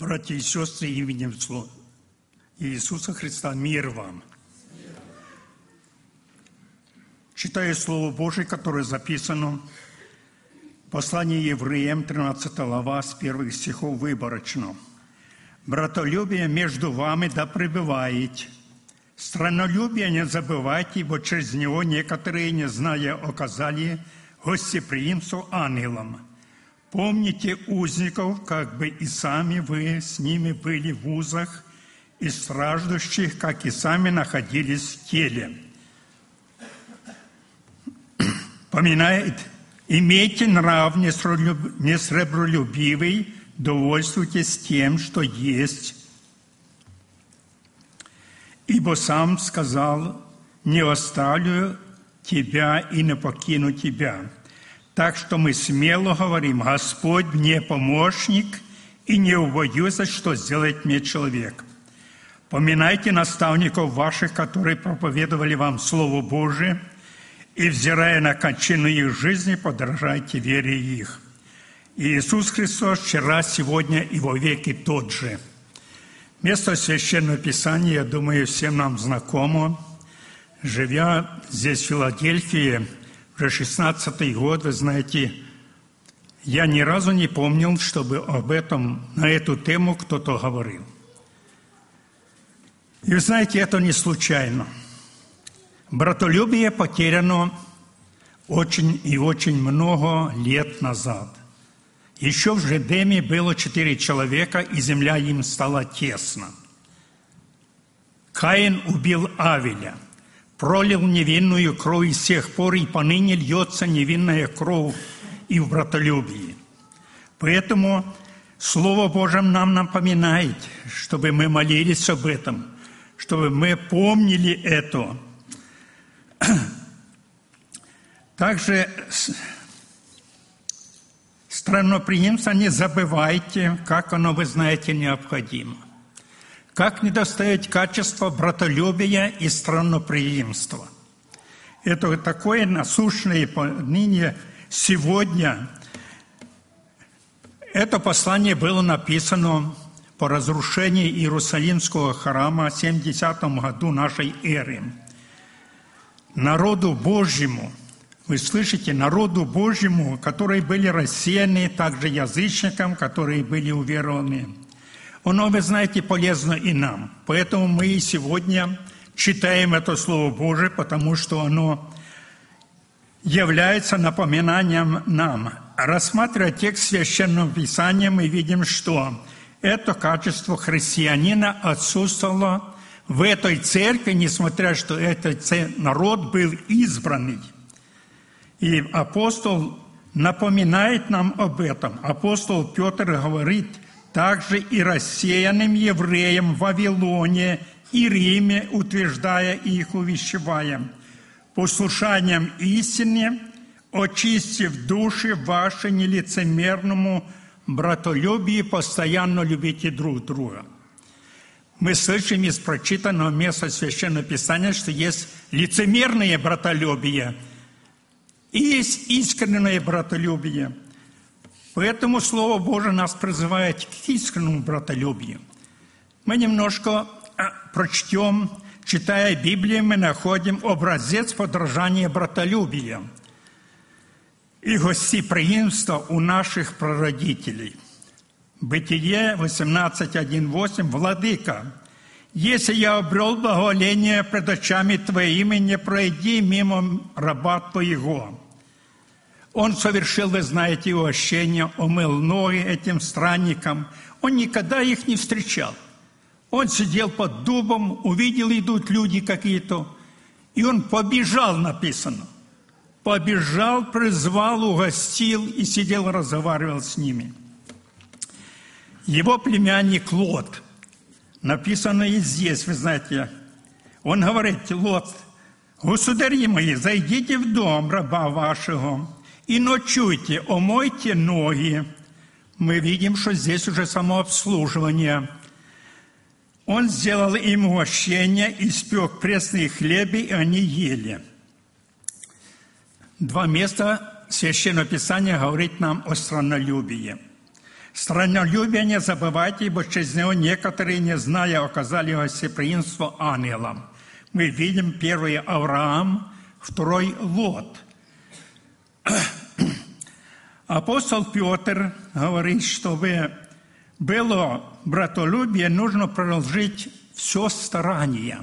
Братья и сестры, именем Иисуса Христа, мир вам. Читаю Слово Божие, которое записано в послании Евреям, 13 глава, с первых стихов выборочно. «Братолюбие между вами да пребывает. Страннолюбие не забывайте, ибо через него некоторые, не зная, оказали гостеприимство ангелам. Помните узников, как бы и сами вы с ними были в узах, и страждущих, как и сами находились в теле. Поминает, имейте нрав несребролюбивый, довольствуйтесь тем, что есть. Ибо сам сказал, не оставлю тебя и не покину тебя. Так что мы смело говорим, Господь мне помощник, и не убоюсь, что сделает мне человек. Поминайте наставников ваших, которые проповедовали вам Слово Божие, и, взирая на кончину их жизни, подражайте вере их. Иисус Христос вчера, сегодня и во веки тот же». Место Священного Писания, я думаю, всем нам знакомо. Живя здесь, в Филадельфии, уже 16-й год, вы знаете, я ни разу не помнил, чтобы об этом, на эту тему кто-то говорил. И вы знаете, это не случайно. Братолюбие потеряно очень и очень много лет назад. Еще в Едеме было 4 человека, и земля им стала тесна. Каин убил Авеля, пролил невинную кровь, и с тех пор и поныне льется невинная кровь и в братолюбии. Поэтому Слово Божие нам напоминает, чтобы мы молились об этом, чтобы мы помнили это. Также странноприимство не забывайте, как оно, вы знаете, необходимо. Как недостает качества братолюбия и странноприимства. Это такое насущное ныне, сегодня. Это послание было написано по разрушению Иерусалимского храма в 70 году нашей эры. Народу Божьему, вы слышите, народу Божьему, которые были рассеяны, также язычникам, которые были уверованы. Оно, вы знаете, полезно и нам. Поэтому мы и сегодня читаем это Слово Божие, потому что оно является напоминанием нам. Рассматривая текст Священного Писания, мы видим, что это качество христианина отсутствовало в этой церкви, несмотря что этот народ был избранный. И апостол напоминает нам об этом. Апостол Петр говорит, также и рассеянным евреям в Вавилоне и Риме, утверждая их, увещевая, послушанием истине, очистив души ваши нелицемерному братолюбию, постоянно любите друг друга. Мы слышим из прочитанного места Священного Писания, что есть лицемерное братолюбие и есть искреннее братолюбие. Поэтому Слово Божие нас призывает к искреннему братолюбию. Мы немножко прочтем, читая Библию, мы находим образец подражания братолюбия и гостеприимства у наших прародителей. Бытие 18:1-8. «Владыка, если я обрел благоволение пред очами Твоими, не пройди мимо раба Твоего». Он совершил, вы знаете, угощение, омыл ноги этим странникам. Он никогда их не встречал. Он сидел под дубом, увидел, идут люди какие-то, и он побежал, написано. Побежал, призвал, угостил и сидел, разговаривал с ними. Его племянник Лот, написано и здесь, вы знаете, он говорит: Лот, государи мои, зайдите в дом раба вашего и ночуйте, омойте ноги. Мы видим, что здесь уже самообслуживание. Он сделал им угощение, испек пресный хлеб, и они ели. 2 места Священного Писания говорит нам о страннолюбии. Страннолюбие не забывайте, ибо через него некоторые, не зная, оказали гостеприимство ангелам. Мы видим первый Авраам, второй Лот. Апостол Петр говорит, чтобы было братолюбие, нужно приложить все старание.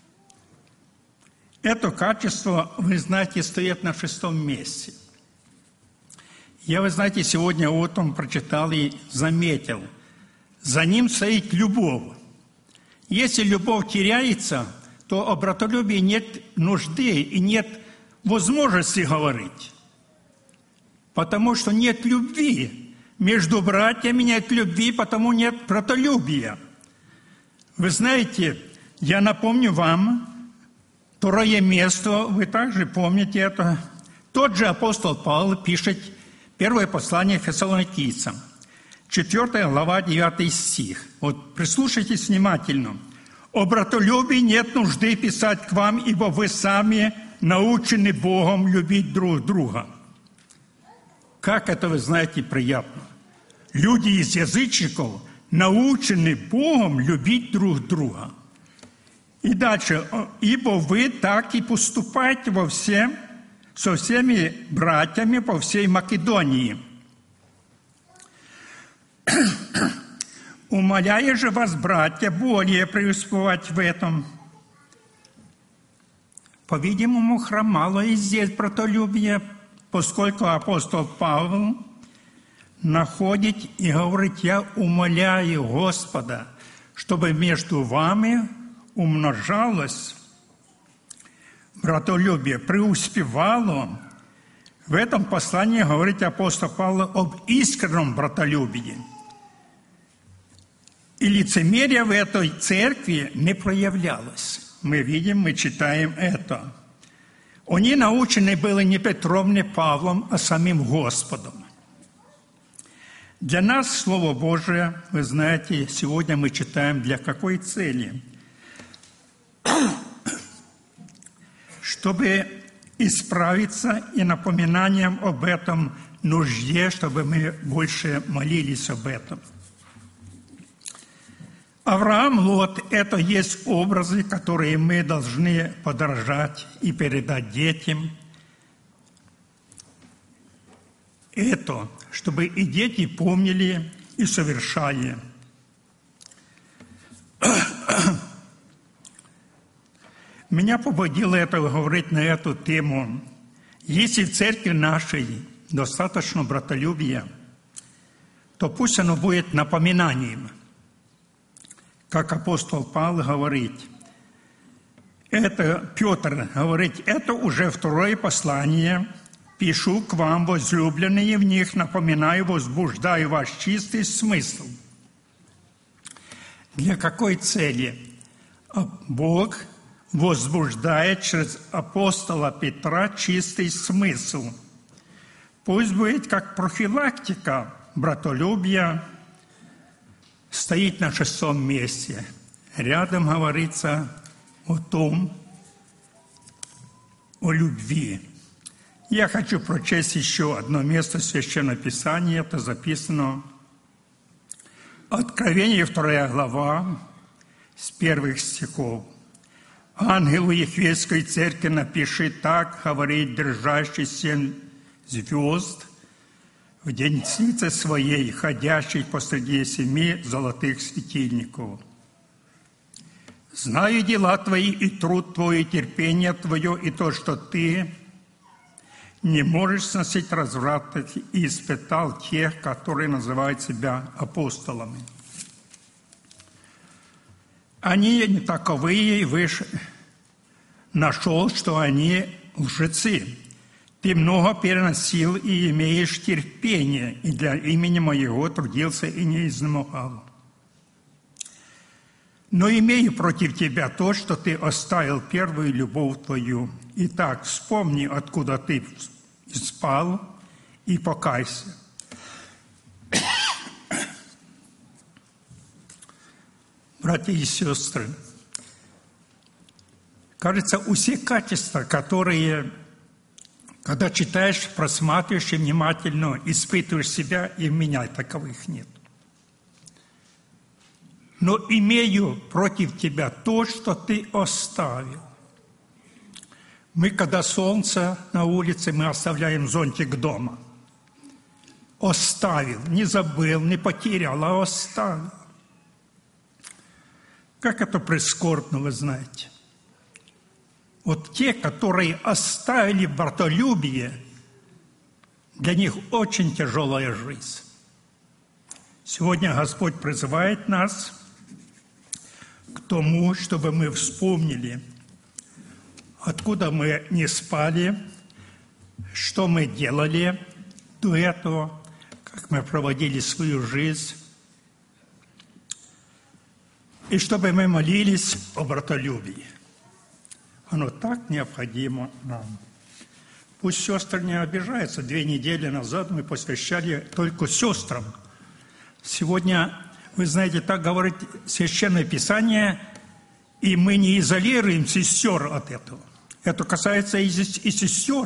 Это качество, вы знаете, стоит на 6-м месте. Я, вы знаете, сегодня утром прочитал и заметил, за ним стоит любовь. Если любовь теряется, то о братолюбии нет нужды и нет возможности говорить. Потому что нет любви. Между братьями нет любви, потому нет братолюбия. Вы знаете, я напомню вам, второе место, вы также помните это. Тот же апостол Павел пишет первое послание Фессалоникийцам, 4 глава, 9 стих. Вот прислушайтесь внимательно. «О братолюбии нет нужды писать к вам, ибо вы сами научены Богом любить друг друга». Как это, вы знаете, приятно. Люди из язычников научены Богом любить друг друга. И дальше. «Ибо вы так и поступаете со всеми братьями по всей Македонии. Умоляю же вас, братья, более преуспевать в этом». По-видимому, хромало и здесь братолюбие, поскольку апостол Павел находит и говорит: «Я умоляю Господа, чтобы между вами умножалось братолюбие, преуспевало». В этом послании говорит апостол Павел об искреннем братолюбии. И лицемерие в этой церкви не проявлялось. Мы видим, мы читаем это. Они научены были не Петром, не Павлом, а самим Господом. Для нас Слово Божие, вы знаете, сегодня мы читаем для какой цели? Чтобы исправиться и напоминанием об этом нужде, чтобы мы больше молились об этом. Авраам, Лот – это есть образы, которые мы должны подражать и передать детям. Это, чтобы и дети помнили и совершали. Меня побудило это говорить на эту тему. Если в церкви нашей достаточно братолюбия, то пусть оно будет напоминанием. Как апостол Павел говорит, это Петр говорит, это уже второе послание, пишу к вам, возлюбленные в них, напоминаю, возбуждаю ваш чистый смысл. Для какой цели? Бог возбуждает через апостола Петра чистый смысл. Пусть будет как профилактика братолюбия, стоит на 6-м месте. Рядом говорится о том, о любви. Я хочу прочесть еще одно место Священного Писания. Это записано Откровение 2 глава, с 1 стихов. «Ангелу Ефесской церкви напиши так, говорит держащий 7 звезд, в деснице своей, ходящей посреди 7 золотых светильников. Знаю дела твои, и труд твой, и терпение твое, и то, что ты не можешь сносить разврат, и испытал тех, которые называют себя апостолами. Они не таковые, и выше нашел, что они лжецы. Ты много переносил и имеешь терпение, и для имени моего трудился и не изнемогал. Но имею против тебя то, что ты оставил первую любовь твою. Итак, вспомни, откуда ты спал, и покайся». Братья и сестры, кажется, все качества, которые, когда читаешь, просматриваешь и внимательно испытываешь себя, и у меня таковых нет. но имею против тебя то, что ты оставил. Мы, когда солнце на улице, мы оставляем зонтик дома. Оставил, не забыл, не потерял, а оставил. Как это прискорбно, вы знаете. Вот те, которые оставили братолюбие, для них очень тяжелая жизнь. Сегодня Господь призывает нас к тому, чтобы мы вспомнили, откуда мы не спали, что мы делали до этого, как мы проводили свою жизнь, и чтобы мы молились о братолюбии. Оно так необходимо нам. Пусть сестры не обижаются. 2 недели назад мы посвящали только сестрам. Сегодня, вы знаете, так говорит Священное Писание, и мы не изолируем сестер от этого. Это касается и сестер.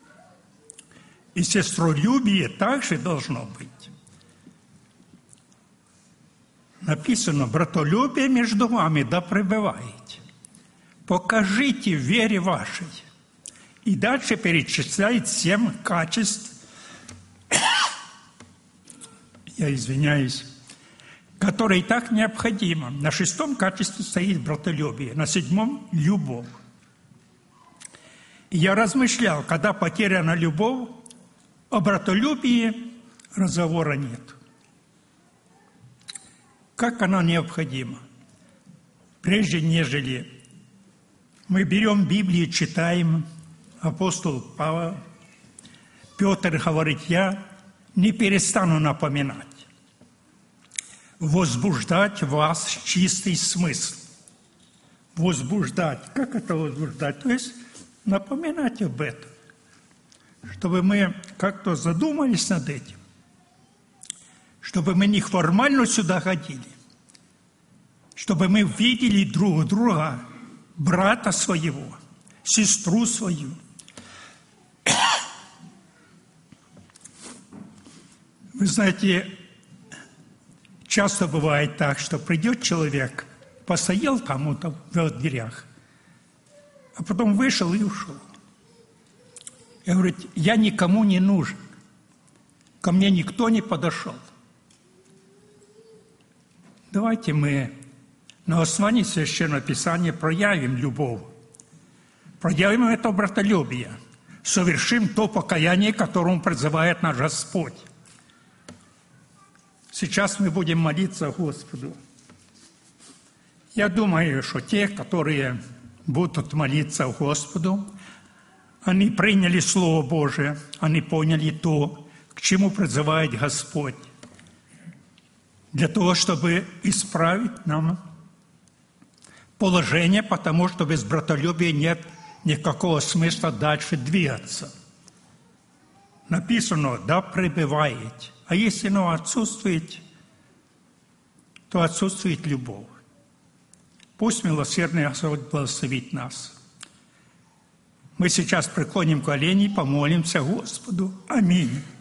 И сестролюбие также должно быть. Написано, братолюбие между вами да пребывает. Покажите в вере вашей. И дальше перечисляет 7 качеств, я извиняюсь, которые так необходимы. На 6 качестве стоит братолюбие, на 7 – любовь. И я размышлял, когда потеряна любовь, о братолюбии разговора нет. Как она необходима? Прежде нежели мы берем Библию, читаем, апостол Павел, Петр говорит, я не перестану напоминать, возбуждать в вас чистый смысл. Возбуждать. Как это возбуждать? То есть напоминать об этом, чтобы мы как-то задумались над этим, чтобы мы не формально сюда ходили, чтобы мы видели друг друга, брата своего, сестру свою. Вы знаете, часто бывает так, что придет человек, постоял кому-то в дверях, а потом вышел и ушел. И говорит, я никому не нужен, ко мне никто не подошел. Давайте мы на основании Священного Писания проявим любовь, проявим это братолюбие, совершим то покаяние, которому призывает наш Господь. Сейчас мы будем молиться Господу. Я думаю, что те, которые будут молиться Господу, они приняли Слово Божие, они поняли то, к чему призывает Господь, для того, чтобы исправить нам положение, потому что без братолюбия нет никакого смысла дальше двигаться. Написано, да пребывает. А если оно отсутствует, то отсутствует любовь. Пусть милосердный Господь благословит нас. Мы сейчас преклоним колени и помолимся Господу. Аминь.